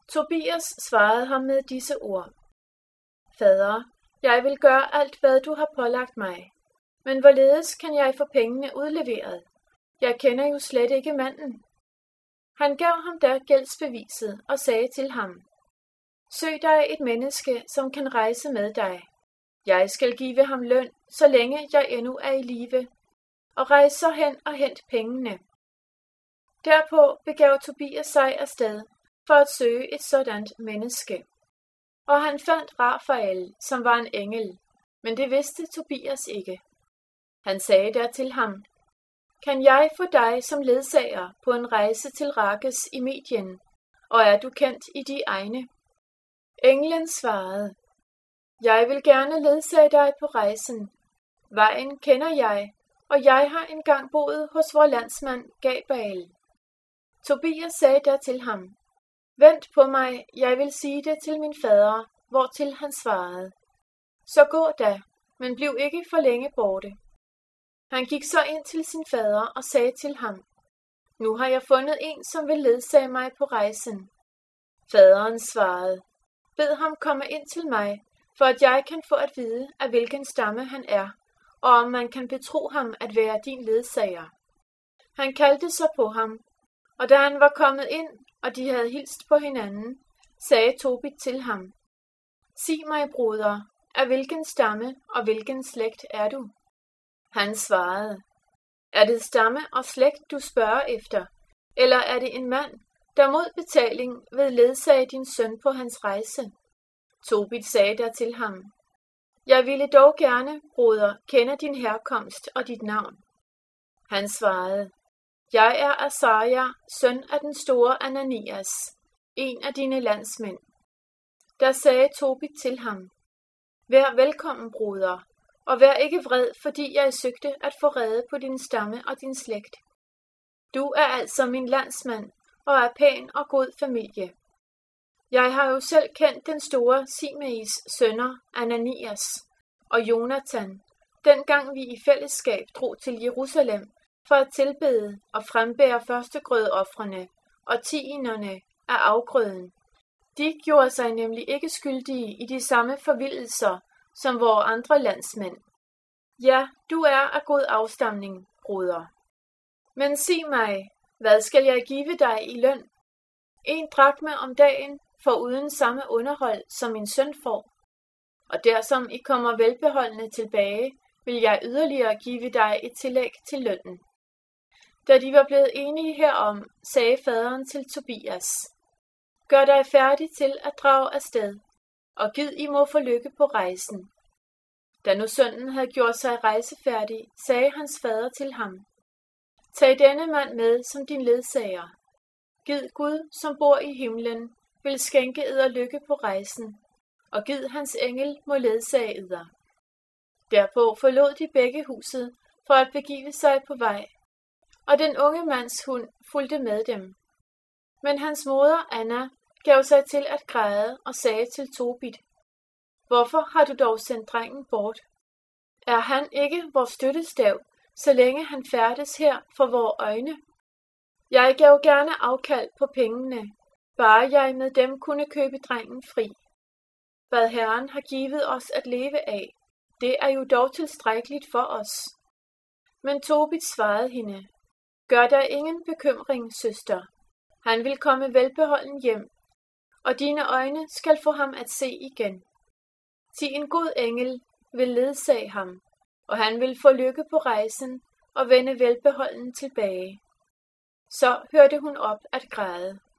Tobias svarede ham med disse ord: Fader, jeg vil gøre alt, hvad du har pålagt mig. Men hvorledes kan jeg få pengene udleveret? Jeg kender jo slet ikke manden. Han gav ham da gældsbeviset og sagde til ham: Søg dig et menneske, som kan rejse med dig. Jeg skal give ham løn, så længe jeg endnu er i live, og rejs så hen og hent pengene. Derpå begav Tobias sig afsted for at søge et sådant menneske. Og han fandt Rafael, som var en engel, men det vidste Tobias ikke. Han sagde der til ham: Kan jeg få dig som ledsager på en rejse til Rakes i Medien, og er du kendt i de egne? Englen svarede: Jeg vil gerne ledsage dig på rejsen. Vejen kender jeg, og jeg har engang boet hos vor landsmand Gabal. Tobias sagde der til ham: Vent på mig, jeg vil sige det til min fader, hvortil han svarede: Så gå da, men bliv ikke for længe borte. Han gik så ind til sin fader og sagde til ham: Nu har jeg fundet en, som vil ledsage mig på rejsen. Faderen svarede: Bed ham komme ind til mig, for at jeg kan få at vide, af hvilken stamme han er, og om man kan betro ham at være din ledsager. Han kaldte så på ham, og da han var kommet ind, og de havde hilst på hinanden, sagde Tobit til ham: Sig mig, broder, af hvilken stamme og hvilken slægt er du? Han svarede: Er det stamme og slægt, du spørger efter, eller er det en mand, der mod betaling vil ledsage din søn på hans rejse? Tobit sagde der til ham: Jeg ville dog gerne, broder, kende din herkomst og dit navn. Han svarede: Jeg er Asaja, søn af den store Ananias, en af dine landsmænd. Der sagde Tobit til ham: Vær velkommen, broder, og vær ikke vred, fordi jeg søgte at få rede på din stamme og din slægt. Du er altså min landsmand og er pæn og god familie. Jeg har jo selv kendt den store Simeis sønner, Ananias og Jonathan, dengang vi i fællesskab drog til Jerusalem for at tilbede og frembære førstegrødofrene og tienderne af afgrøden. De gjorde sig nemlig ikke skyldige i de samme forvildelser som vore andre landsmænd. Ja, du er af god afstamning, broder. Men sig mig, hvad skal jeg give dig i løn? 1 drakme om dagen, for uden samme underhold, som min søn får. Og dersom I kommer velbeholdende tilbage, vil jeg yderligere give dig et tillæg til lønnen. Da de var blevet enige herom, sagde faderen til Tobias: Gør dig færdig til at drage afsted, og gid I må få lykke på rejsen. Da nu sønnen havde gjort sig rejsefærdig, sagde hans fader til ham: Tag denne mand med som din ledsager. Gid Gud, som bor i himlen, vil skænke eder lykke på rejsen, og gid hans engel må ledsage eder. Derpå forlod de begge huset for at begive sig på vej, og den unge mands hund fulgte med dem. Men hans moder Anna gav sig til at græde og sagde til Tobit: Hvorfor har du dog sendt drengen bort? Er han ikke vor støttestav, så længe han færdes her for vore øjne? Jeg gav gerne afkald på pengene, bare jeg med dem kunne købe drengen fri. Hvad Herren har givet os at leve af, det er jo dog tilstrækkeligt for os. Men Tobit svarede hende: Gør dig ingen bekymring, søster. Han vil komme velbeholden hjem, og dine øjne skal få ham at se igen. Til en god engel vil ledsage ham, og han vil få lykke på rejsen og vende velbeholden tilbage. Så hørte hun op at græde.